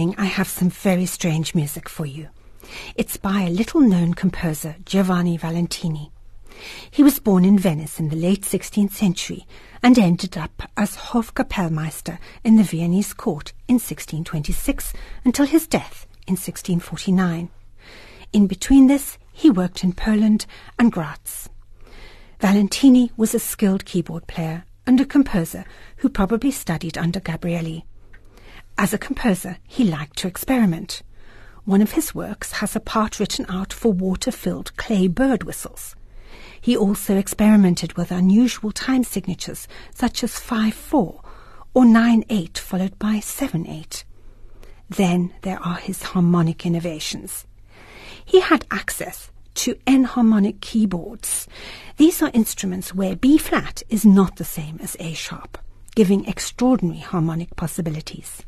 morning I have some very strange music for you. It's by a little-known composer, Giovanni Valentini. He was born in Venice in the late 16th century and ended up as Hofkapellmeister in the Viennese court in 1626 until his death in 1649. In between this, he worked in Poland and Graz. Valentini was a skilled keyboard player and a composer who probably studied under Gabrieli. As a composer, he liked to experiment. One of his works has a part written out for water-filled clay bird whistles. He also experimented with unusual time signatures such as 5/4 or 9/8 followed by 7/8. Then there are his harmonic innovations. He had access to enharmonic keyboards. These are instruments where B-flat is not the same as A-sharp, giving extraordinary harmonic possibilities.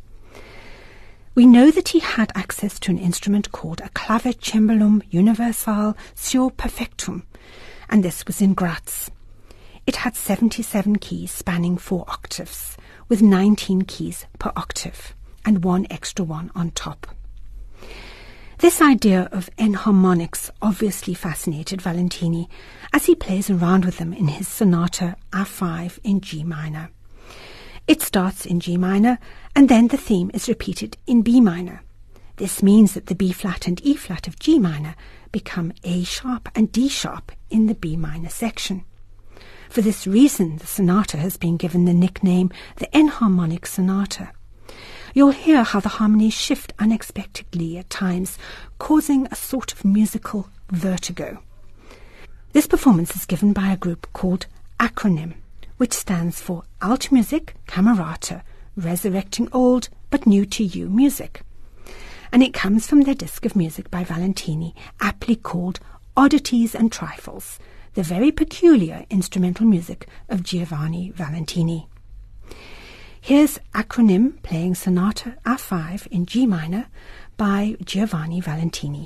We know that he had access to an instrument called a Clavicemballum Universale Seu Perfectum, and this was in Graz. It had 77 keys spanning 4 octaves, with 19 keys per octave, and one extra one on top. This idea of enharmonics obviously fascinated Valentini, as he plays around with them in his sonata A5 in G minor. It starts in G minor, and then the theme is repeated in B minor. This means that the B-flat and E-flat of G minor become A-sharp and D-sharp in the B minor section. For this reason, the sonata has been given the nickname the enharmonic sonata. You'll hear how the harmonies shift unexpectedly at times, causing a sort of musical vertigo. This performance is given by a group called Acronym, which stands for Alt Music Camerata, Resurrecting Old but New to You Music. And it comes from their disc of music by Valentini, aptly called Oddities and Trifles, the very peculiar instrumental music of Giovanni Valentini. Here's Acronym playing Sonata A5 in G minor by Giovanni Valentini.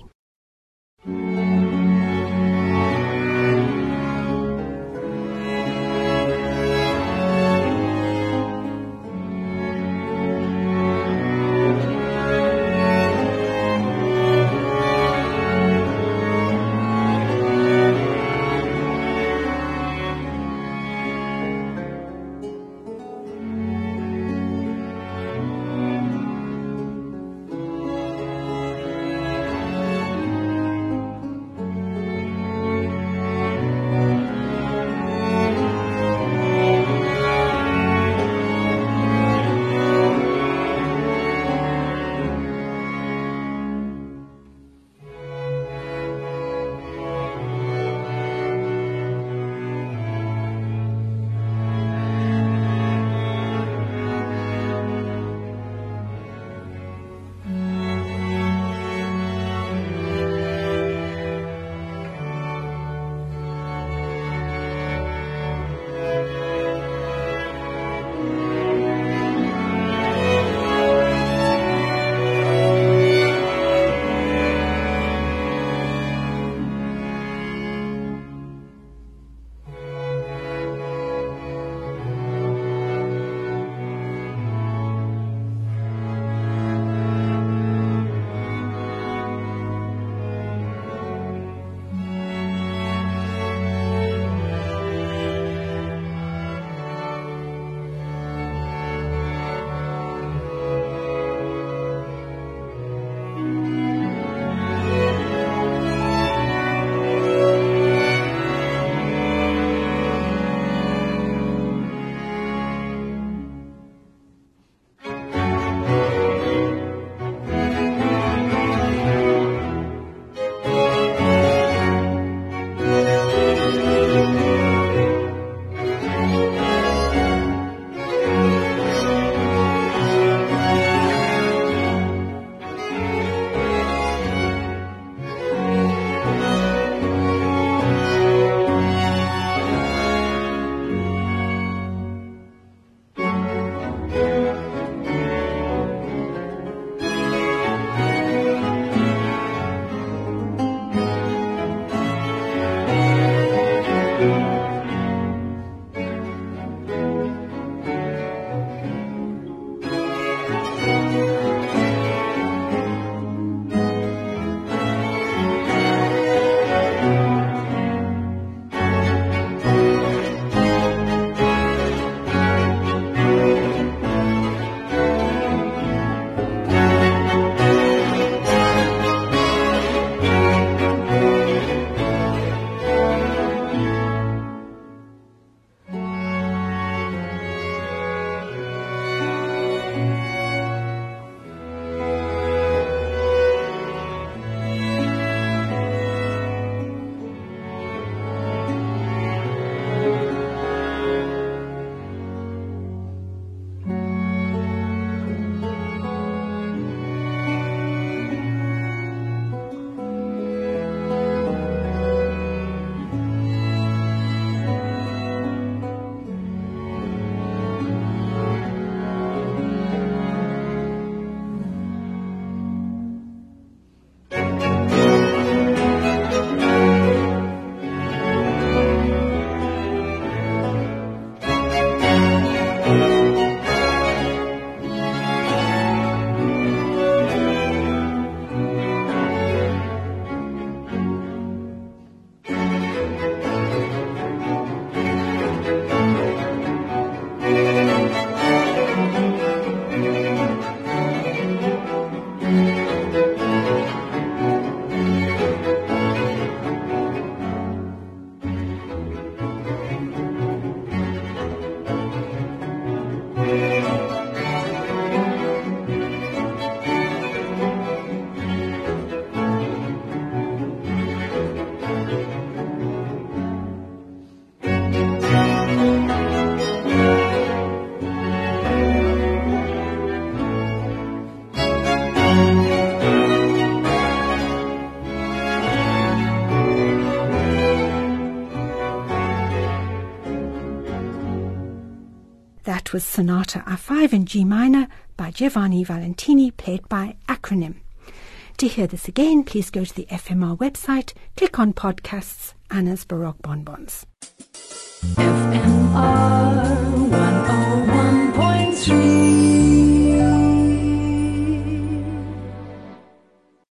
That was Sonata R5 in G minor by Giovanni Valentini, played by Acronym. To hear this again, please go to the FMR website, click on podcasts, Anna's Baroque Bonbons. FMR 101.3